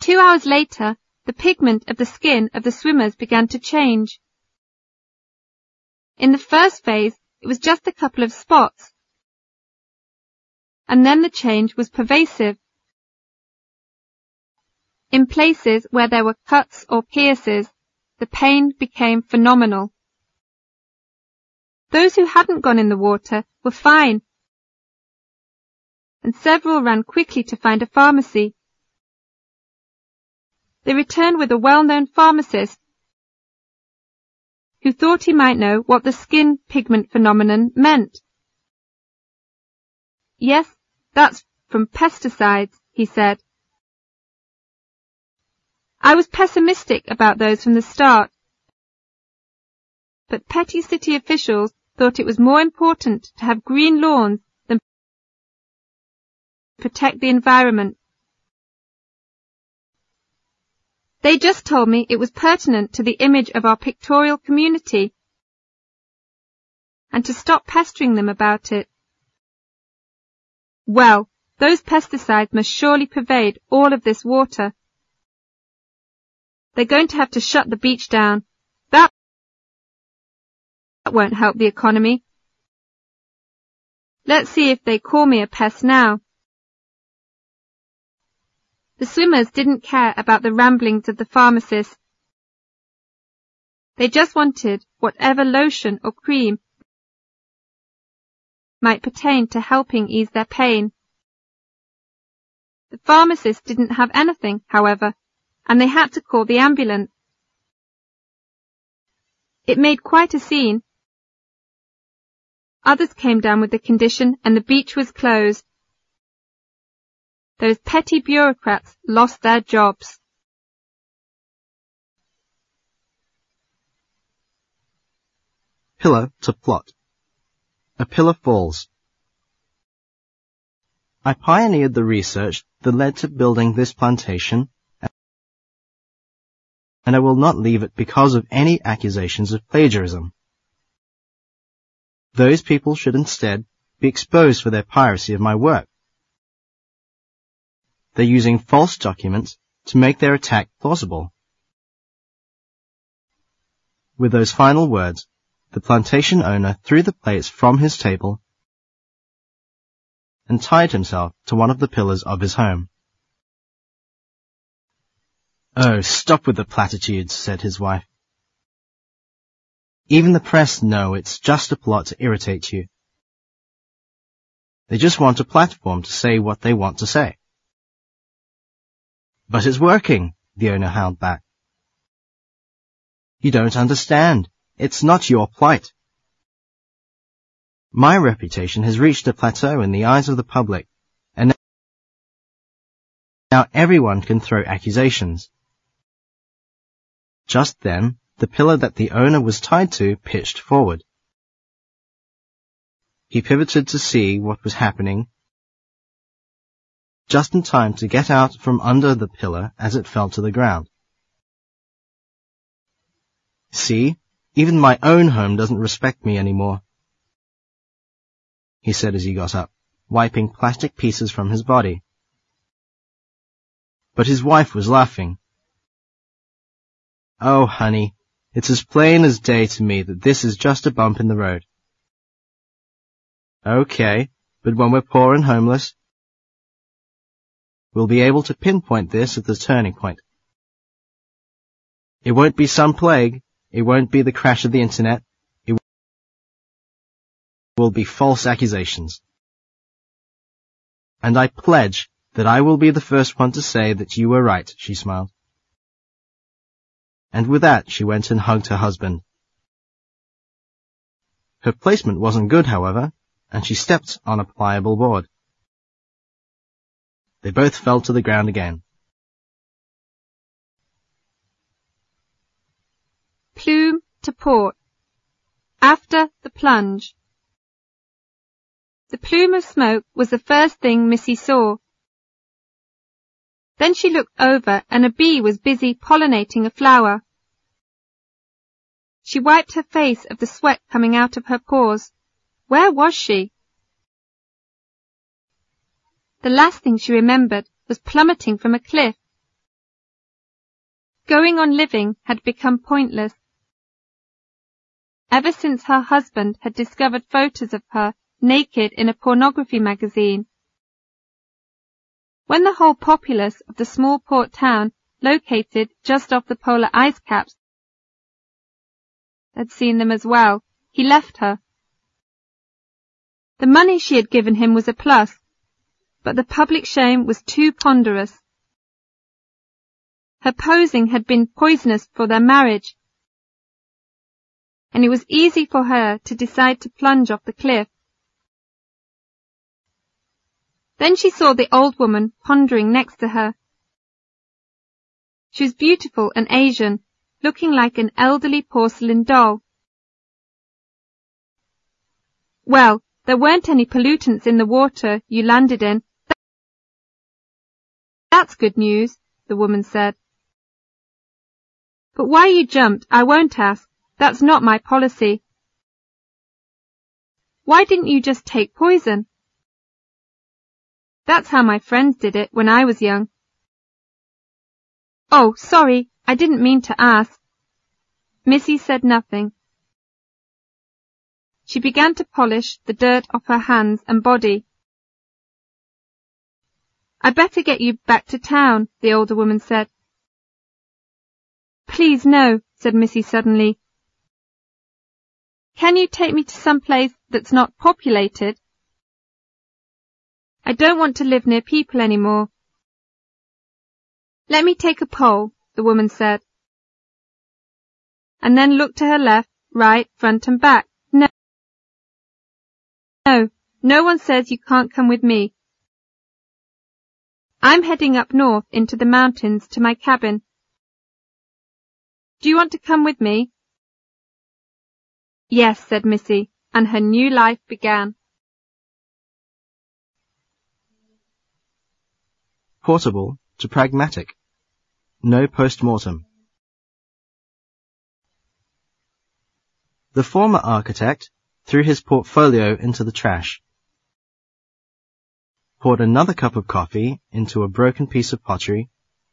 2 hours later, the pigment of the skin of the swimmers began to change. In the first phase, it was just a couple of spots, and then the change was pervasive. In places where there were cuts or pierces, the pain became phenomenal. Those who hadn't gone in the water were fine, and several ran quickly to find a pharmacy. They returned with a well-known pharmacist who thought he might know what the skin pigment phenomenon meant. Yes, that's from pesticides, he said. I was pessimistic about those from the start, but petty city officials thought it was more important to have green lawns than protect the environment. They just told me it was pertinent to the image of our pictorial community and to stop pestering them about it. Well, those pesticides must surely pervade all of this water. They're going to have to shut the beach down. That won't help the economy. Let's see if they call me a pest now. The swimmers didn't care about the ramblings of the pharmacist. They just wanted whatever lotion or cream might pertain to helping ease their pain. The pharmacist didn't have anything, however, and they had to call the ambulance. It made quite a scene. Others came down with the condition and the beach was closed. Those petty bureaucrats lost their jobs. Pillar to plot. A pillar falls. I pioneered the research that led to building this plantation, and I will not leave it because of any accusations of plagiarism. Those people should instead be exposed for their piracy of my work. They're using false documents to make their attack plausible. With those final words, the plantation owner threw the plates from his table and tied himself to one of the pillars of his home. "Oh, stop with the platitudes," said his wife. "Even the press know it's just a plot to irritate you. They just want a platform to say what they want to say." "But it's working," the owner howled back. "You don't understand. It's not your plight. My reputation has reached a plateau in the eyes of the public, and now everyone can throw accusations." Just then, the pillar that the owner was tied to pitched forward. He pivoted to see what was happening, just in time to get out from under the pillar as it fell to the ground. "See, even my own home doesn't respect me anymore," he said as he got up, wiping plastic pieces from his body. But his wife was laughing. "Oh, honey, it's as plain as day to me that this is just a bump in the road." "Okay, but when we're poor and homeless, we'll be able to pinpoint this at the turning point. It won't be some plague. It won't be the crash of the internet. It will be false accusations. And I pledge that I will be the first one to say that you were right," she smiled. And with that, she went and hugged her husband. Her placement wasn't good, however, and she stepped on a pliable board. They both fell to the ground again. Plume to port. After the plunge. The plume of smoke was the first thing Missy saw. Then she looked over and a bee was busy pollinating a flower. She wiped her face of the sweat coming out of her pores. Where was she? The last thing she remembered was plummeting from a cliff. Going on living had become pointless. Ever since her husband had discovered photos of her naked in a pornography magazine. When the whole populace of the small port town located just off the polar ice caps had seen them as well, he left her. The money she had given him was a plus, but the public shame was too ponderous. Her posing had been poisonous for their marriage, and it was easy for her to decide to plunge off the cliff. Then she saw the old woman pondering next to her. She was beautiful and Asian, looking like an elderly porcelain doll. Well, there weren't any pollutants in the water you landed in. That's good news, the woman said. But why you jumped, I won't ask. That's not my policy. Why didn't you just take poison? That's how my friends did it when I was young. Oh, sorry, I didn't mean to ask. Missy said nothing. She began to polish the dirt off her hands and body. I'd better get you back to town, the older woman said. Please no, said Missy suddenly. Can you take me to some place that's not populated? I don't want to live near people anymore. Let me take a poll, the woman said, and then looked to her left, right, front and back. No one says you can't come with me. I'm heading up north into the mountains to my cabin. Do you want to come with me? Yes, said Missy, and her new life began. Portable to pragmatic. No post-mortem. The former architect threw his portfolio into the trash, poured another cup of coffee into a broken piece of pottery,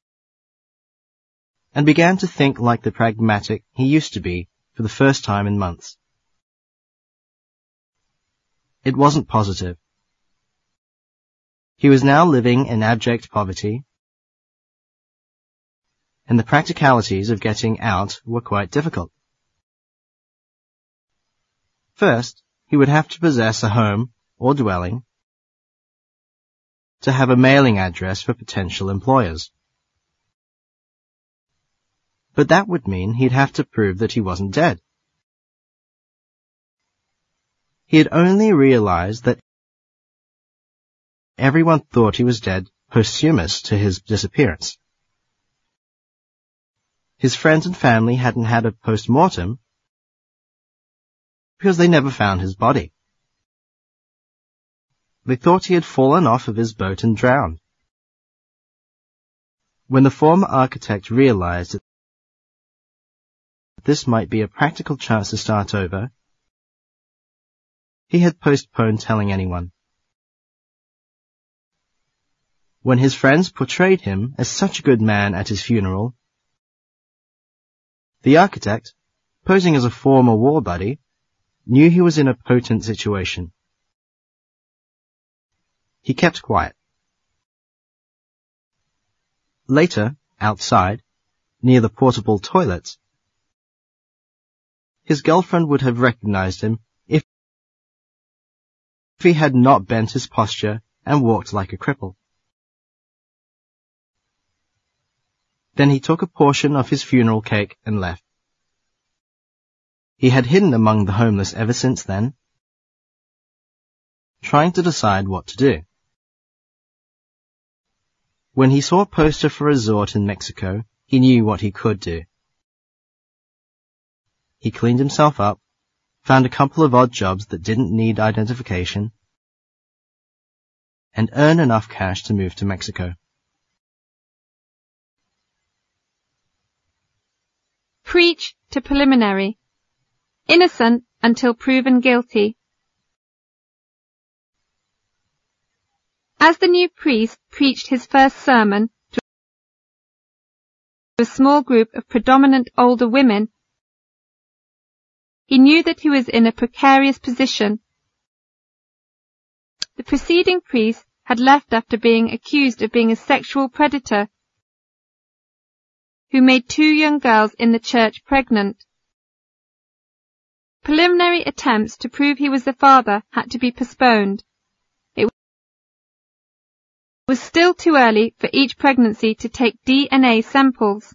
and began to think like the pragmatic he used to be for the first time in months. It wasn't positive. He was now living in abject poverty, and the practicalities of getting out were quite difficult. First, he would have to possess a home or dwelling, to have a mailing address for potential employers. But that would mean he'd have to prove that he wasn't dead. He had only realized that everyone thought he was dead posthumous to his disappearance. His friends and family hadn't had a post-mortem because they never found his body. They thought he had fallen off of his boat and drowned. When the former architect realized that this might be a practical chance to start over, he had postponed telling anyone. When his friends portrayed him as such a good man at his funeral, the architect, posing as a former war buddy, knew he was in a potent situation. He kept quiet. Later, outside, near the portable toilets, his girlfriend would have recognized him if he had not bent his posture and walked like a cripple. Then he took a portion of his funeral cake and left. He had hidden among the homeless ever since then, trying to decide what to do. When he saw a poster for a resort in Mexico, he knew what he could do. He cleaned himself up, found a couple of odd jobs that didn't need identification, and earned enough cash to move to Mexico. Preach to preliminary. Innocent until proven guilty. As the new priest preached his first sermon a small group of predominant older women, he knew that he was in a precarious position. The preceding priest had left after being accused of being a sexual predator who made 2 young girls in the church pregnant. Preliminary attempts to prove he was the father had to be postponed. It was still too early for each pregnancy to take DNA samples.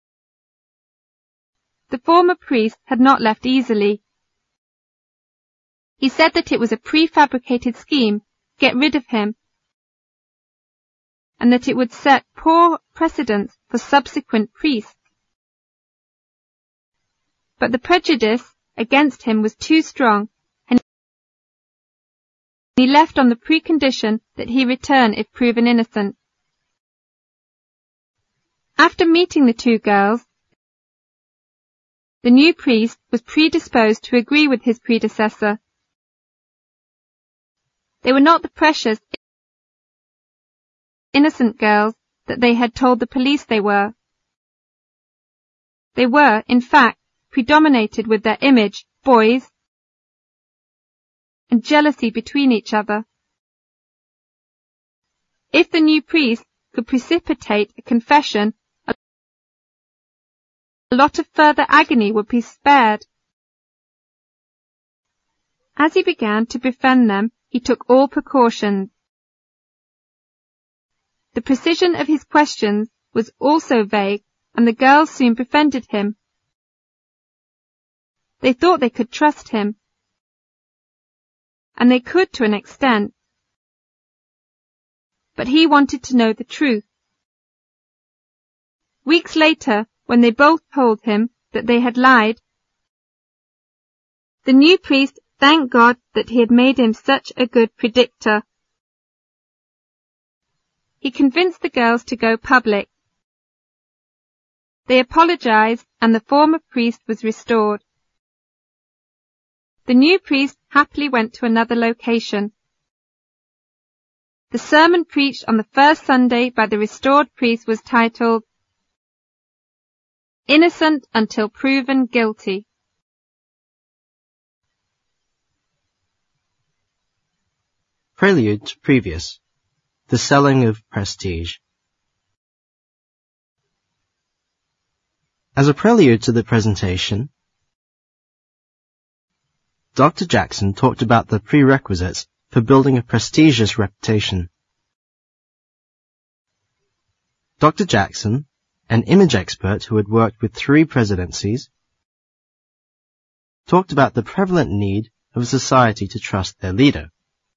The former priest had not left easily. He said that it was a prefabricated scheme to get rid of him, and that it would set poor precedents for subsequent priests. But the prejudice against him was too strong, and he left on the precondition that he return if proven innocent. After meeting the 2 girls, the new priest was predisposed to agree with his predecessor. They were not the precious, innocent girls that they had told the police they were. They were, in fact, predominated with their image, boys, and jealousy between each other. If the new priest could precipitate a confession, a lot of further agony would be spared. As he began to befriend them, he took all precautions. The precision of his questions was also vague, and the girls soon befriended him. They thought they could trust him, and they could to an extent. But he wanted to know the truth. Weeks later, when they both told him that they had lied, the new priest thanked God that he had made him such a good predictor. He convinced the girls to go public. They apologized, and the former priest was restored. The new priest happily went to another location. The sermon preached on the first Sunday by the restored priest was titled, "Innocent Until Proven Guilty." Prelude to previous. The selling of prestige. As a prelude to the presentation, Dr. Jackson talked about the prerequisites for building a prestigious reputation. Dr. Jackson, an image expert who had worked with 3 presidencies, talked about the prevalent need of a society to trust their leader.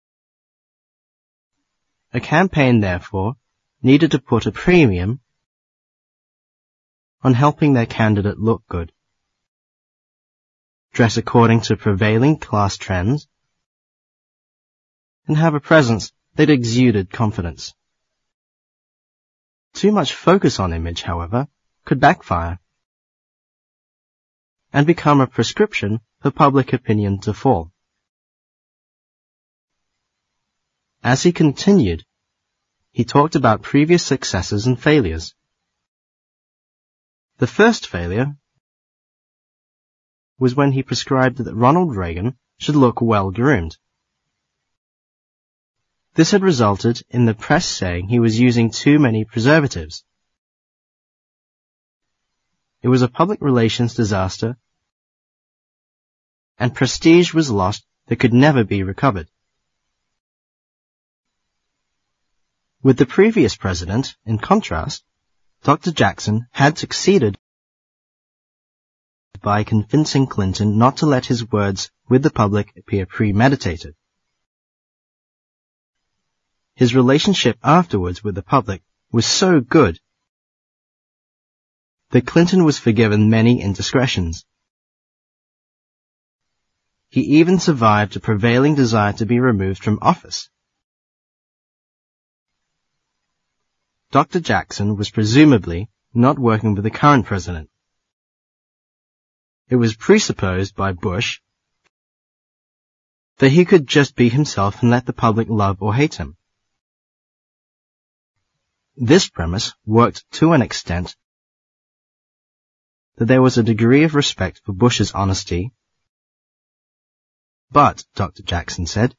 A campaign, therefore, needed to put a premium on helping their candidate look good, dress according to prevailing class trends, and have a presence that exuded confidence. Too much focus on image, however, could backfire and become a prescription for public opinion to fall. As he continued, he talked about previous successes and failures. The first failure was when he prescribed that Ronald Reagan should look well-groomed. This had resulted in the press saying he was using too many preservatives. It was a public relations disaster, and prestige was lost that could never be recovered. With the previous president, in contrast, Dr. Jackson had succeeded by convincing Clinton not to let his words with the public appear premeditated. His relationship afterwards with the public was so good that Clinton was forgiven many indiscretions. He even survived a prevailing desire to be removed from office. Dr. Jackson was presumably not working with the current president. It was presupposed by Bush that he could just be himself and let the public love or hate him. This premise worked to an extent that there was a degree of respect for Bush's honesty. But, Dr. Jackson said,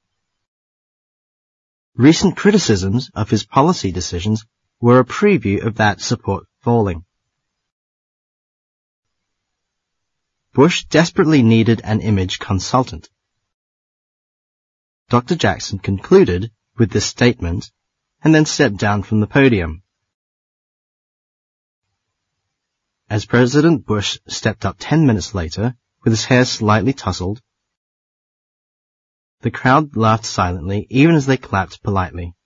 recent criticisms of his policy decisions were a preview of that support falling. Bush desperately needed an image consultant. Dr. Jackson concluded with this statement and then stepped down from the podium. As President Bush stepped up 10 minutes later, with his hair slightly tousled, the crowd laughed silently even as they clapped politely.